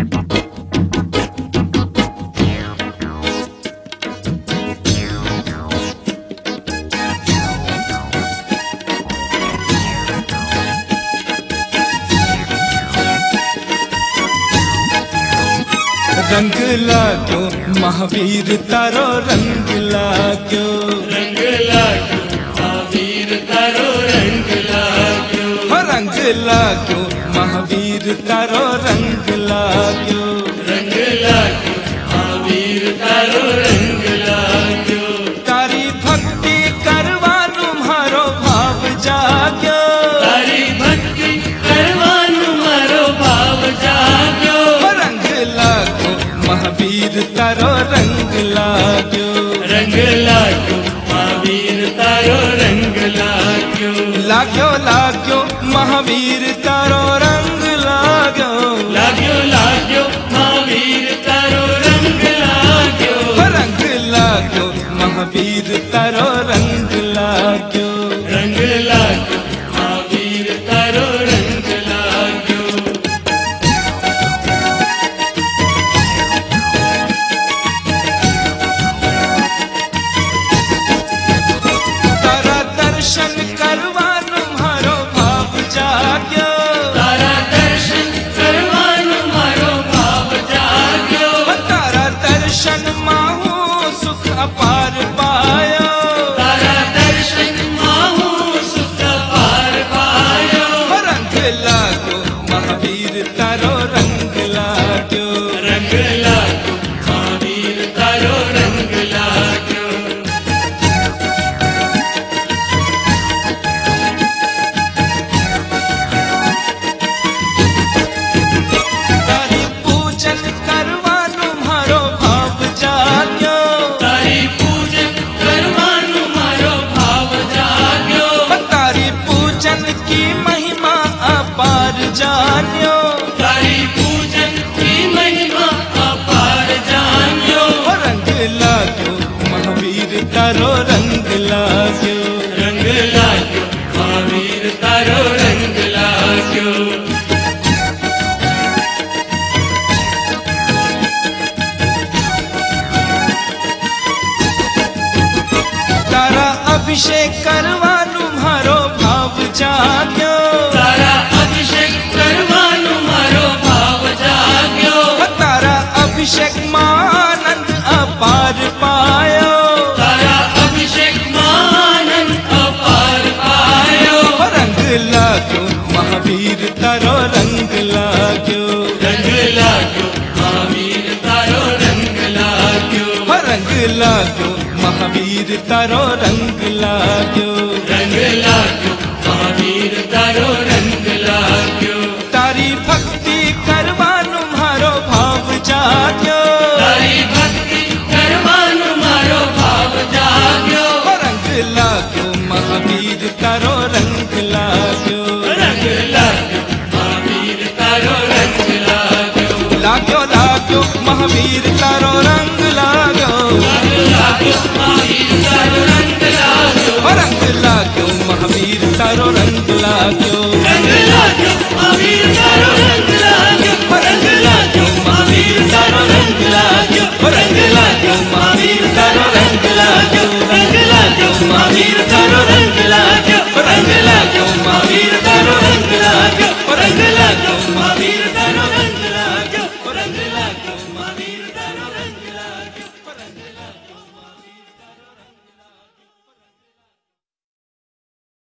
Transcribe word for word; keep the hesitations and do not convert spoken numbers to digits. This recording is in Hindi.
रंग लाग्यो महावीर तारो रंग लाग्यो, रंग लाग्यो महावीर तारो रंग लाग्यो, रंग लाग्यो महावीर तारो रंग लाग्यो, रंग लाग्यो महावीर तारो रंग लाग्यो। तारी भक्ति करवानु मारो भाव जाग्यो, तारी भक्ति करवानु मारो भाव जाग्यो। रंग लाग्यो महावीर तारो रंग लाग्यो, रंग लाग्यो महावीर तारो रंग लाग्यो, लाग्यो लाग्यो महावीर तारो रंग लाग्यो, लाग्यो लाग्यो महावीर तारो रंग लाग्यो, रंग लाग्यो महावीर तारो रंग लाग्यो, रंग लाग्यो महावीर तारो रंग लाग्यो। तारा दर्शन करवानु मारो भाव जाग्यो, तारा दर्शन करवानु मारो भाव जाग्यो, तारा दर्शन माहू सुख अपार पायो, तारा दर्शन माहू सुख पार पायो। रंग लाग्यो महावीर तारो रंग लाग्यो, रंग लाग्यो महावीर तारो रंग लाग्यो, तारी पूजन करवानु मारो भाव जाग्यो, तारी पूजन करवानु मारो भाव जाग्यो, तारी पूजन की महिमा अपार जान्यो, तारी पूजन की महिमा अपार जान्यो। रंग लाग्यो महावीर तारो रंग लाग्यो, रंग लाग्यो महावीर तारो रंग लाग्यो, तारा अभिषेक करवानु मारो भाव जाग्यो, तारा अभिषेक करवानु मारो भाव जाग्यो, तारा अभिषेक मानंद अपार पायो, तारा अभिषेक मानंद अपार पायो। रंग लाग्यो महावीर तारो रंग लाग्यो, रंग लाग्यो महावीर तारो रंग लाग्यो, रंग लाग्यो महावीर तारो रंग लाग्यो, रंग लाग्यो महावीर तारो रंग लाग्यो, तारी भक्ति करवानु मारो भाव जाग्यो, तारी भक्ति करवानु मारो भाव जाग्यो, रंग लाग्यो महावीर तारो रंग लाग्यो, रंग लाग्यो महावीर तारो रंग लाग्यो, लाग्यो लाग्यो महावीर तारो रंग लाग्यो, लाग्यो महावीर तारो रंग लाग्यो, रंग लाग्यो महावीर तारो रंग लाग्यो, रंग लाग्यो महावीर तारो रंग